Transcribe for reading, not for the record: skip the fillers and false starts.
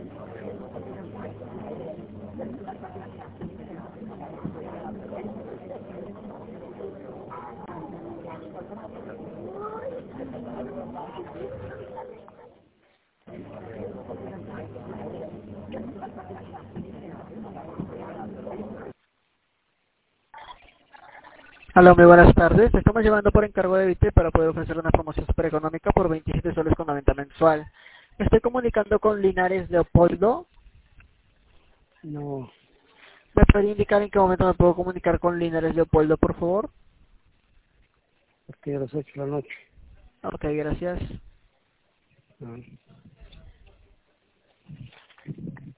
Hola, muy buenas tardes. Te estamos llevando por encargo de Vite para poder ofrecer una promoción super económica por 27 soles con 90 mensual. Me estoy comunicando con Linares Leopoldo. No, ¿Me podría indicar en qué momento me puedo comunicar con Linares Leopoldo, por favor? porque a las 8 de la noche. Ok, gracias. Ah.